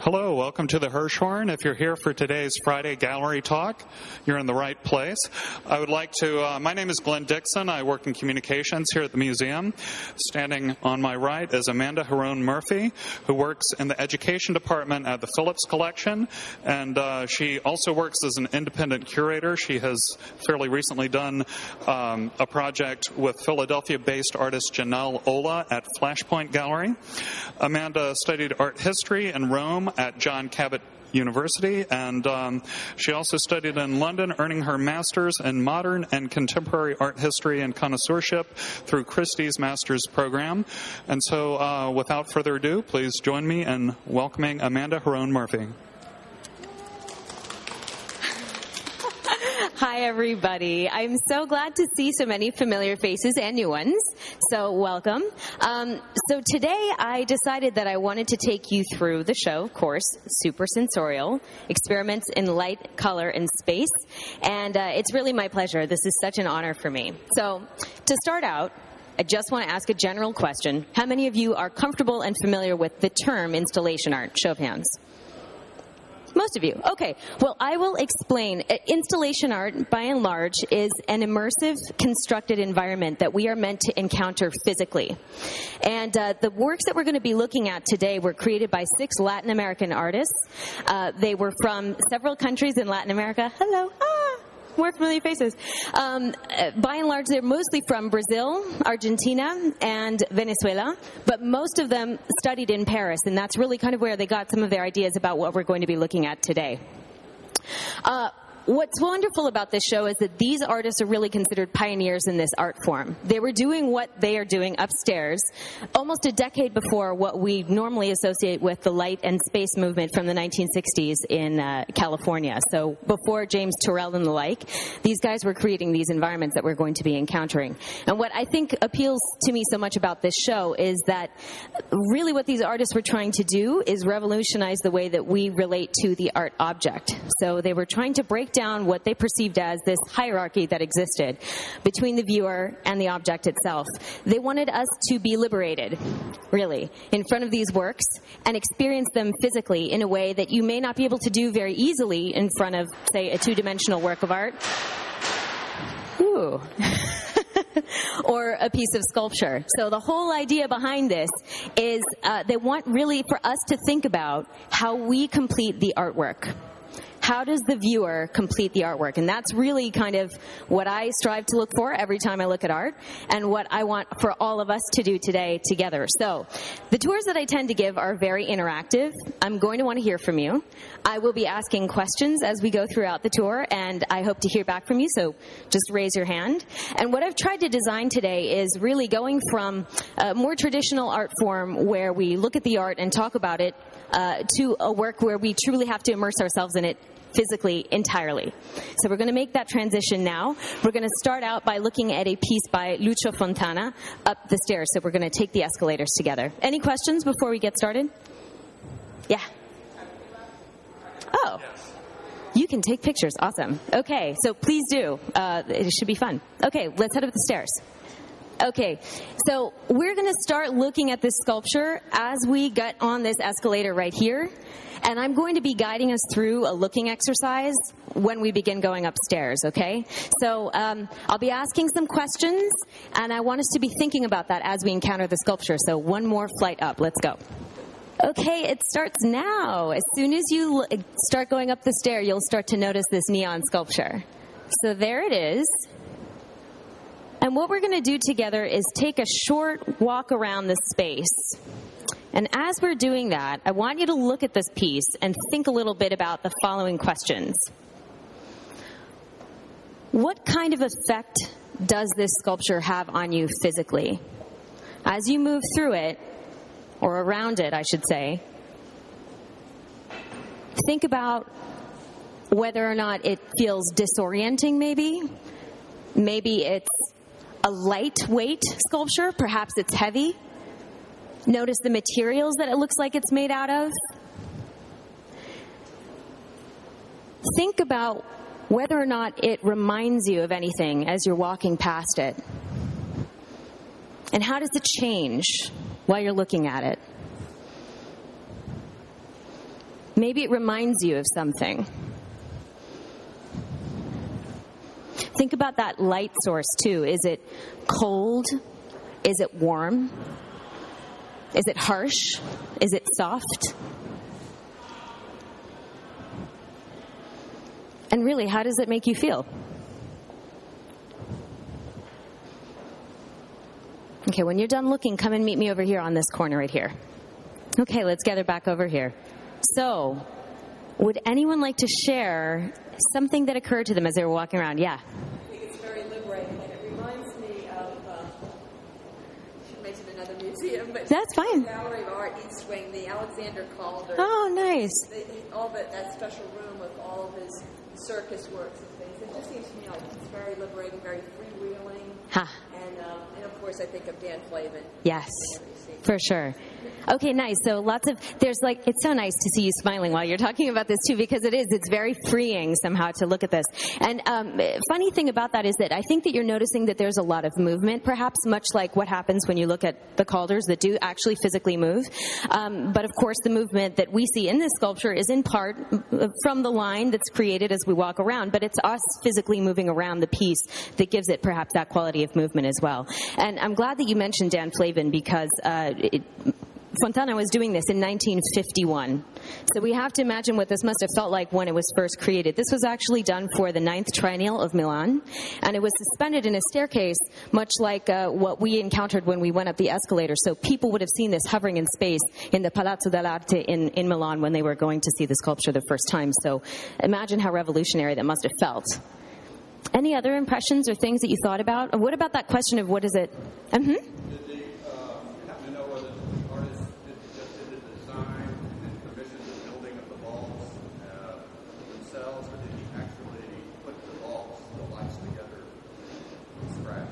Hello, welcome to the Hirshhorn. If you're here for today's Friday gallery talk, you're in the right place. I would like to, my name is Glenn Dixon. I work in communications here at the museum. Standing on my right is Amanda Harone Murphy, who works in the education department at the Phillips Collection, and she also works as an independent curator. She has fairly recently done a project with Philadelphia-based artist Janelle Ola at Flashpoint Gallery. Amanda studied art history in Rome at John Cabot University, and she also studied in London, earning her master's in modern and contemporary art history and connoisseurship through Christie's master's program. And so, without further ado, please join me in welcoming Amanda Harone Murphy. Hi, everybody. I'm so glad to see so many familiar faces and new ones. So welcome. So today I decided that I wanted to take you through the show, of course, Super Sensorial, Experiments in Light, Color, and Space. And it's really my pleasure. This is such an honor for me. So to start out, I just want to ask a general question. How many of you are comfortable and familiar with the term installation art? Show of hands. Most of you. Okay. Well, I will explain. Installation art, by and large, is an immersive, constructed environment that we are meant to encounter physically. And the works that we're going to be looking at today were created by 6 Latin American artists. They were from several countries in Latin America. Hello. More familiar faces. By and large, they're mostly from Brazil, Argentina, and Venezuela, but most of them studied in Paris, and that's really kind of where they got some of their ideas about what we're going to be looking at today. What's wonderful about this show is that these artists are really considered pioneers in this art form. They were doing what they are doing upstairs almost a decade before what we normally associate with the light and space movement from the 1960s in California. So before James Turrell and the like, these guys were creating these environments that we're going to be encountering. And what I think appeals to me so much about this show is that really what these artists were trying to do is revolutionize the way that we relate to the art object. So they were trying to break down what they perceived as this hierarchy that existed between the viewer and the object itself. They wanted us to be liberated, really, in front of these works and experience them physically in a way that you may not be able to do very easily in front of, say, a two-dimensional work of art. Ooh. Or a piece of sculpture. So the whole idea behind this is they want really for us to think about how we complete the artwork. How does the viewer complete the artwork? And that's really kind of what I strive to look for every time I look at art and what I want for all of us to do today together. So the tours that I tend to give are very interactive. I'm going to want to hear from you. I will be asking questions as we go throughout the tour, and I hope to hear back from you, so just raise your hand. And what I've tried to design today is really going from a more traditional art form where we look at the art and talk about it to a work where we truly have to immerse ourselves in it physically, entirely. So we're going to make that transition now. We're going to start out by looking at a piece by Lucio Fontana up the stairs. So we're going to take the escalators together. Any questions before we get started? Yeah. Oh. You can take pictures. Awesome. Okay, so please do. It should be fun. Okay, let's head up the stairs. Okay, so we're going to start looking at this sculpture as we get on this escalator right here. And I'm going to be guiding us through a looking exercise when we begin going upstairs, okay? So I'll be asking some questions, and I want us to be thinking about that as we encounter the sculpture. So one more flight up. Let's go. Okay, it starts now. As soon as you start going up the stair, you'll start to notice this neon sculpture. So there it is. And what we're going to do together is take a short walk around the space. And as we're doing that, I want you to look at this piece and think a little bit about the following questions. What kind of effect does this sculpture have on you physically? As you move through it, or around it, I should say, think about whether or not it feels disorienting, maybe. Maybe it's a lightweight sculpture. Perhaps it's heavy. Notice the materials that it looks like it's made out of. Think about whether or not it reminds you of anything as you're walking past it. And how does it change while you're looking at it? Maybe it reminds you of something. Think about that light source, too. Is it cold? Is it warm? Is it harsh? Is it soft? And really, how does it make you feel? Okay, when you're done looking, come and meet me over here on this corner right here. Okay, let's gather back over here. So, would anyone like to share something that occurred to them as they were walking around? Yeah. I think it's very liberating, and it reminds me of, I should mention another museum, but that's fine. The Gallery of Art, East Wing, the Alexander Calder. Oh, nice. All that special room with all of his circus works and things. It just seems to me like it's very liberating, very freewheeling. Ha. And of course, I think of Dan Flavin. Yes, for sure. Okay, nice. So it's so nice to see you smiling while you're talking about this too, because it's very freeing somehow to look at this. And funny thing about that is that I think that you're noticing that there's a lot of movement, perhaps much like what happens when you look at the Calders that do actually physically move. But of course, the movement that we see in this sculpture is in part from the line that's created as we walk around, but it's us physically moving around the piece that gives it perhaps that quality of movement as well. And I'm glad that you mentioned Dan Flavin, because Fontana was doing this in 1951. So we have to imagine what this must have felt like when it was first created. This was actually done for the 9th Triennial of Milan, and it was suspended in a staircase, much like what we encountered when we went up the escalator. So people would have seen this hovering in space in the Palazzo dell'Arte in Milan when they were going to see the sculpture the first time. So imagine how revolutionary that must have felt. Any other impressions or things that you thought about? Or what about that question of what is it? Did they happen to know whether the artist just did the design and commissioned the building of the vaults themselves, or did he actually put the vaults, the lights together from scratch?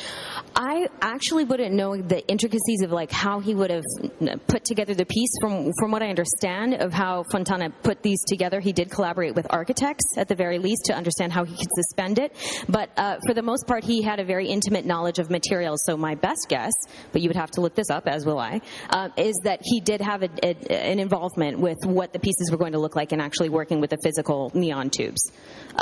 I actually wouldn't know the intricacies of like how he would have put together the piece. From what I understand of how Fontana put these together, he did collaborate with architects at the very least to understand how he could suspend it. But for the most part, he had a very intimate knowledge of materials. So my best guess, but you would have to look this up, as will I, is that he did have an involvement with what the pieces were going to look like and actually working with the physical neon tubes.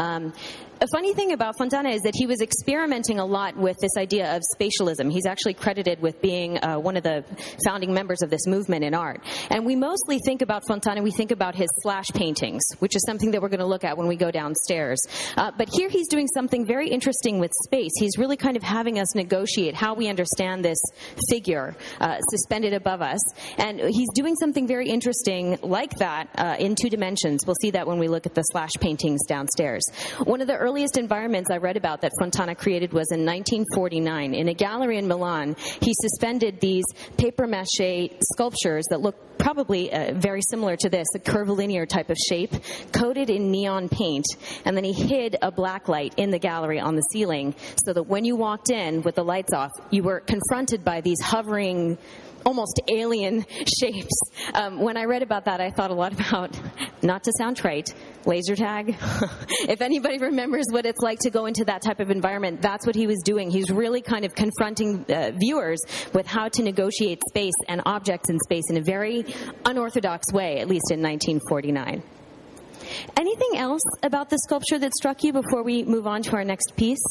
A funny thing about Fontana is that he was experimenting a lot with this idea of spatialism. He's actually credited with being one of the founding members of this movement in art. And we mostly think about Fontana, we think about his slash paintings, which is something that we're going to look at when we go downstairs. But here he's doing something very interesting with space. He's really kind of having us negotiate how we understand this figure suspended above us. And he's doing something very interesting like that in 2 dimensions. We'll see that when we look at the slash paintings downstairs. One of the earliest environments I read about that Fontana created was in 1949. In a gallery in Milan, he suspended these papier-mâché sculptures that look probably very similar to this, a curvilinear type of shape, coated in neon paint, and then he hid a black light in the gallery on the ceiling so that when you walked in with the lights off, you were confronted by these hovering, almost alien shapes. When I read about that, I thought a lot about, not to sound trite, laser tag. If anybody remembers what it's like to go into that type of environment, that's what he was doing. He's really kind of confronting viewers with how to negotiate space and objects in space in a very unorthodox way, at least in 1949. Anything else about the sculpture that struck you before we move on to our next piece?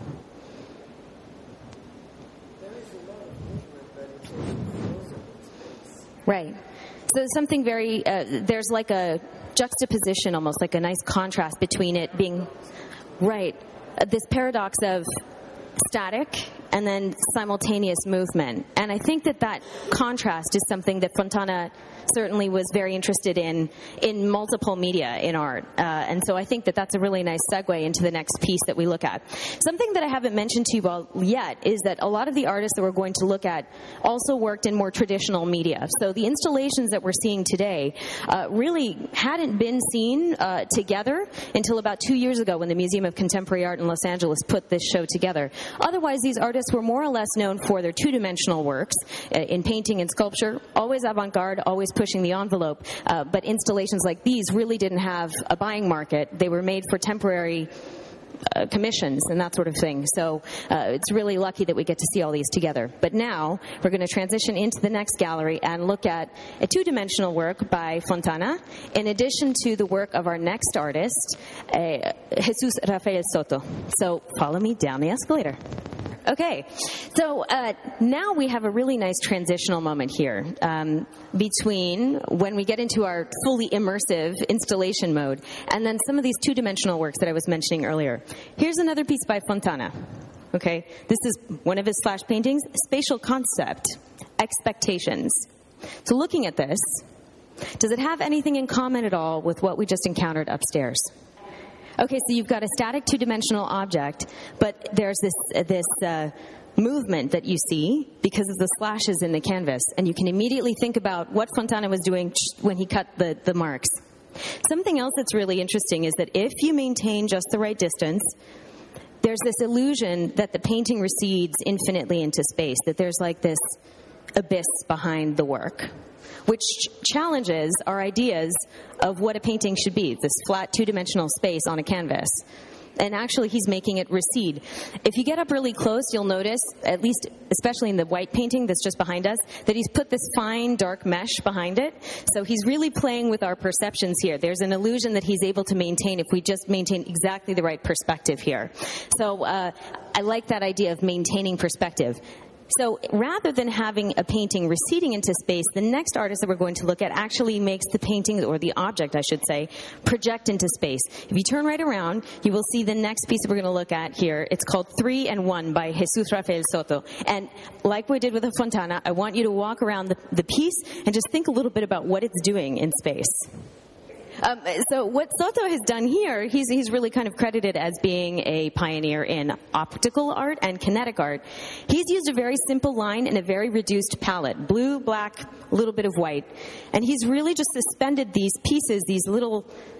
Right. So something very, there's like a juxtaposition, almost like a nice contrast between it being, right, this paradox of static and then simultaneous movement. And I think that contrast is something that Fontana certainly was very interested in multiple media in art. And so I think that's a really nice segue into the next piece that we look at. Something that I haven't mentioned to you all yet is that a lot of the artists that we're going to look at also worked in more traditional media. So the installations that we're seeing today really hadn't been seen together until about 2 years ago when the Museum of Contemporary Art in Los Angeles put this show together. Otherwise, these artists were more or less known for their 2-dimensional works in painting and sculpture, always avant-garde, always pushing the envelope, but installations like these really didn't have a buying market. They were made for temporary commissions and that sort of thing. So it's really lucky that we get to see all these together. But now we're going to transition into the next gallery and look at a two-dimensional work by Fontana, in addition to the work of our next artist, Jesus Rafael Soto. So follow me down the escalator. Okay, so now we have a really nice transitional moment here between when we get into our fully immersive installation mode and then some of these two-dimensional works that I was mentioning earlier. Here's another piece by Fontana. Okay, this is one of his flash paintings, Spatial Concept, Expectations. So looking at this, does it have anything in common at all with what we just encountered upstairs? Okay, so you've got a static two-dimensional object, but there's this movement that you see because of the slashes in the canvas, and you can immediately think about what Fontana was doing when he cut the marks. Something else that's really interesting is that if you maintain just the right distance, there's this illusion that the painting recedes infinitely into space, that there's like this abyss behind the work, which challenges our ideas of what a painting should be, this flat two-dimensional space on a canvas. And actually, he's making it recede. If you get up really close, you'll notice, at least, especially in the white painting that's just behind us, that he's put this fine, dark mesh behind it. So he's really playing with our perceptions here. There's an illusion that he's able to maintain if we just maintain exactly the right perspective here. So I like that idea of maintaining perspective. So rather than having a painting receding into space, the next artist that we're going to look at actually makes the painting, or the object, I should say, project into space. If you turn right around, you will see the next piece that we're going to look at here. It's called 3 and 1 by Jesus Rafael Soto. And like we did with the Fontana, I want you to walk around the piece and just think a little bit about what it's doing in space. So what Soto has done here, he's really kind of credited as being a pioneer in optical art and kinetic art. He's used a very simple line and a very reduced palette, blue, black, a little bit of white. And he's really just suspended these pieces, these little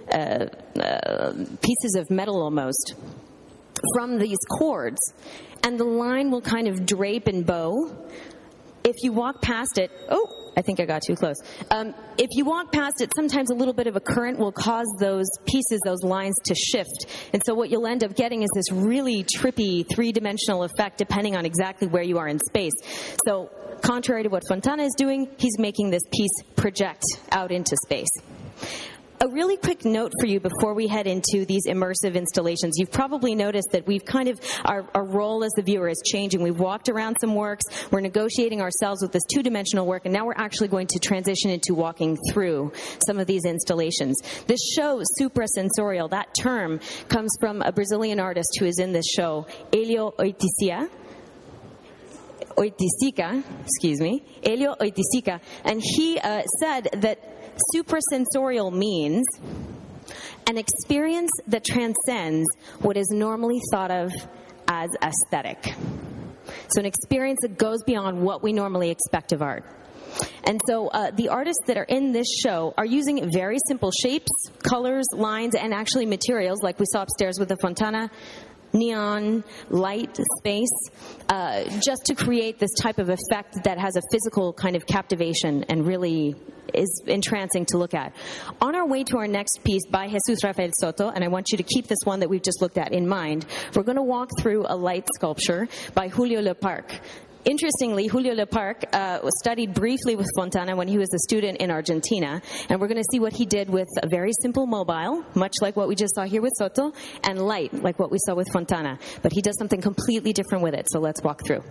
pieces of metal almost, from these cords. And the line will kind of drape and bow. If you walk past it, I think I got too close. If you walk past it, sometimes a little bit of a current will cause those pieces, those lines to shift. And so what you'll end up getting is this really trippy three-dimensional effect depending on exactly where you are in space. So contrary to what Fontana is doing, he's making this piece project out into space. A really quick note for you before we head into these immersive installations. You've probably noticed that we've kind of, our role as the viewer is changing. We've walked around some works, we're negotiating ourselves with this two-dimensional work, and now we're actually going to transition into walking through some of these installations. This show, suprasensorial, that term comes from a Brazilian artist who is in this show, Helio Oiticica, Helio Oiticica, and he said that suprasensorial means an experience that transcends what is normally thought of as aesthetic. So an experience that goes beyond what we normally expect of art. And so the artists that are in this show are using very simple shapes, colors, lines, and actually materials like we saw upstairs with the Fontana, neon, light, space, just to create this type of effect that has a physical kind of captivation and really is entrancing to look at. On our way to our next piece by Jesus Rafael Soto, and I want you to keep this one that we've just looked at in mind, we're going to walk through a light sculpture by Julio Leparc. Interestingly, Julio Leparc studied briefly with Fontana when he was a student in Argentina, and we're going to see what he did with a very simple mobile, much like what we just saw here with Soto, and light, like what we saw with Fontana. But he does something completely different with it, so let's walk through.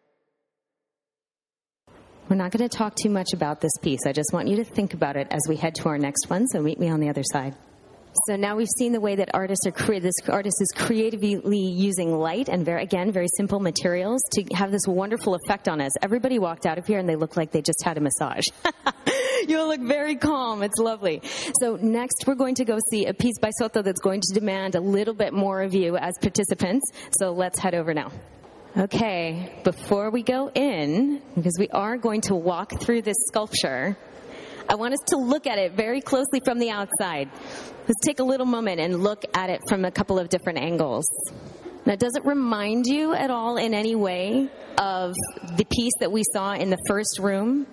We're not going to talk too much about this piece. I just want you to think about it as we head to our next one, so meet me on the other side. So now we've seen the way that this artist is creatively using light and very simple materials to have this wonderful effect on us. Everybody walked out of here and they looked like they just had a massage. You look very calm. It's lovely. So next we're going to go see a piece by Soto that's going to demand a little bit more of you as participants. So let's head over now. Okay, before we go in, because we are going to walk through this sculpture, I want us to look at it very closely from the outside. Let's take a little moment and look at it from a couple of different angles. Now, does it remind you at all in any way of the piece that we saw in the first room?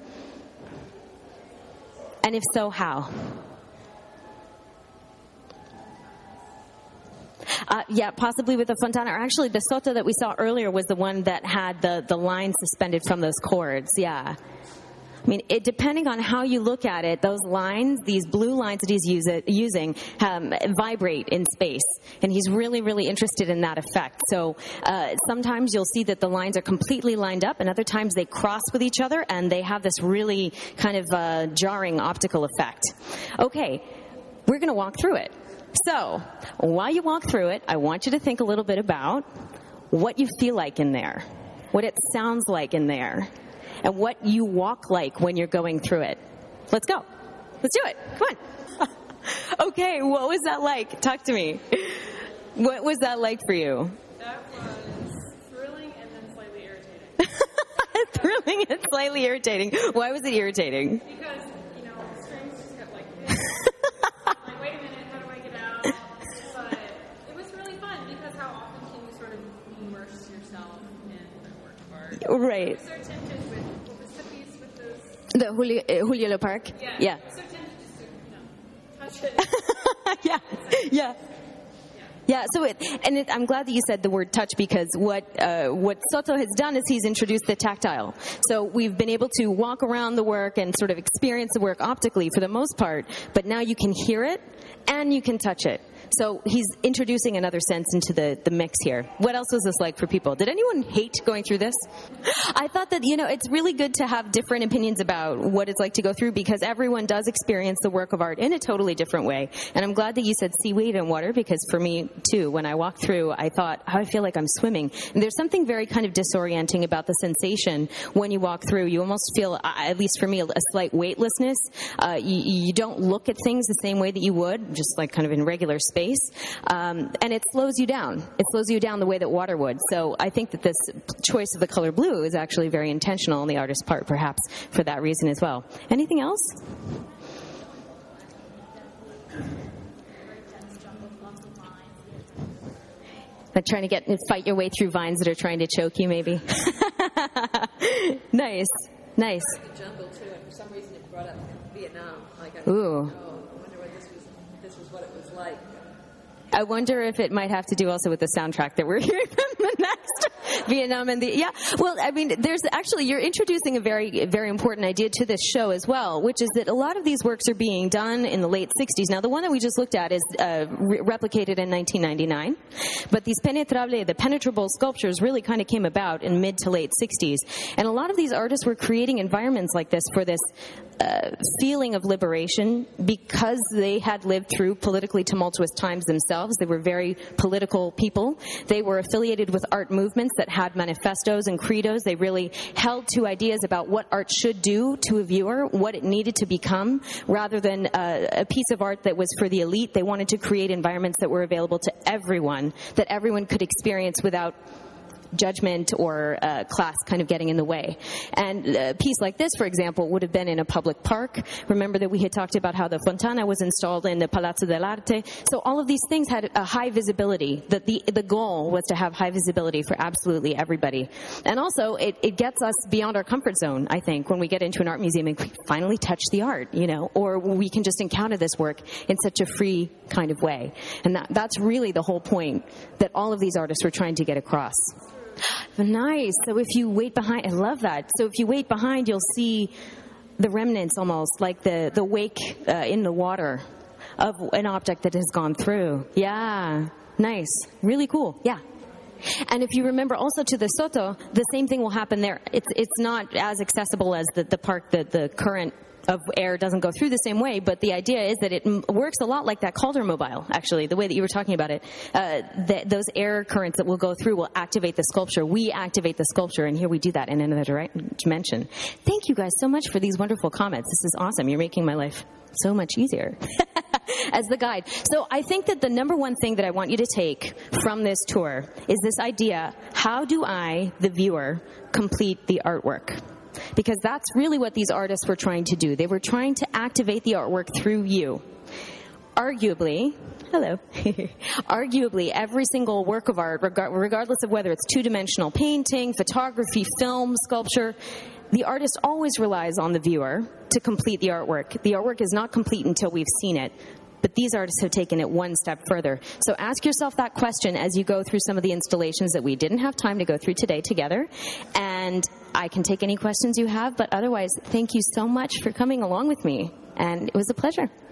And if so, how? Yeah, possibly with the Fontana. Or actually, the Soto that we saw earlier was the one that had the line suspended from those cords. Yeah. I mean, depending on how you look at it, those lines, these blue lines that he's using, vibrate in space. And he's really, really interested in that effect. So sometimes you'll see that the lines are completely lined up, and other times they cross with each other, and they have this really kind of jarring optical effect. Okay, we're going to walk through it. So while you walk through it, I want you to think a little bit about what you feel like in there, what it sounds like in there, and what you walk like when you're going through it. Let's go. Let's do it. Come on. Okay, what was that like? Talk to me. What was that like for you? That was thrilling and then slightly irritating. Thrilling and slightly irritating. Why was it irritating? Because, the strings just kept like hitting. Like, wait a minute, how do I get out? But it was really fun because how often can you sort of immerse yourself in a work of art? Right. So tempted with, what was the piece with those? The Julio Le Parc? Yeah. So tempted just to, touch it. Yeah. Yeah, so I'm glad that you said the word touch, because what Soto has done is he's introduced the tactile. So we've been able to walk around the work and sort of experience the work optically for the most part, but now you can hear it and you can touch it. So he's introducing another sense into the mix here. What else was this like for people? Did anyone hate going through this? I thought that, it's really good to have different opinions about what it's like to go through, because everyone does experience the work of art in a totally different way. And I'm glad that you said seaweed and water, because for me, too, when I walked through, I thought, I feel like I'm swimming. And there's something very kind of disorienting about the sensation when you walk through. You almost feel, at least for me, a slight weightlessness. You don't look at things the same way that you would, just like kind of in regular space. And it slows you down. It slows you down the way that water would. So I think that this choice of the color blue is actually very intentional on the artist's part, perhaps for that reason as well. Anything else? Like trying to fight your way through vines that are trying to choke you, maybe. Nice. The jungle too, and for some reason it brought up Vietnam. Ooh. I wonder what this was what it was like. I wonder if it might have to do also with the soundtrack that we're hearing from the next Vietnam and well, I mean, you're introducing a very, very important idea to this show as well, which is that a lot of these works are being done in the late 60s. Now, the one that we just looked at is replicated in 1999, but these the penetrable sculptures really kind of came about in mid to late 60s. And a lot of these artists were creating environments like this for this feeling of liberation, because they had lived through politically tumultuous times themselves. They were very political people. They were affiliated with art movements that had manifestos and credos. They really held to ideas about what art should do to a viewer, what it needed to become, rather than a piece of art that was for the elite. They wanted to create environments that were available to everyone, that everyone could experience without judgment or class kind of getting in the way. And a piece like this, for example, would have been in a public park. Remember that we had talked about how the Fontana was installed in the Palazzo dell'Arte. So all of these things had a high visibility. The goal was to have high visibility for absolutely everybody. And also, it gets us beyond our comfort zone, I think, when we get into an art museum and we finally touch the art, or we can just encounter this work in such a free kind of way. And that's really the whole point that all of these artists were trying to get across. Nice. So if you wait behind, I love that. So if you wait behind, you'll see the remnants almost, like the wake in the water of an object that has gone through. Yeah. Nice. Really cool. Yeah. And if you remember also to the Soto, the same thing will happen there. It's not as accessible as the park, the current of air doesn't go through the same way, but the idea is that it works a lot like that Calder mobile, actually, the way that you were talking about it. Those air currents that will go through will activate the sculpture. We activate the sculpture, and here we do that in another dimension. Thank you guys so much for these wonderful comments. This is awesome. You're making my life so much easier as the guide. So I think that the number one thing that I want you to take from this tour is this idea: how do I, the viewer, complete the artwork? Because that's really what these artists were trying to do. They were trying to activate the artwork through you. Arguably, every single work of art, regardless of whether it's two-dimensional painting, photography, film, sculpture, the artist always relies on the viewer to complete the artwork. The artwork is not complete until we've seen it. but these artists have taken it one step further. So ask yourself that question as you go through some of the installations that we didn't have time to go through today together. And I can take any questions you have, but otherwise, thank you so much for coming along with me. And it was a pleasure.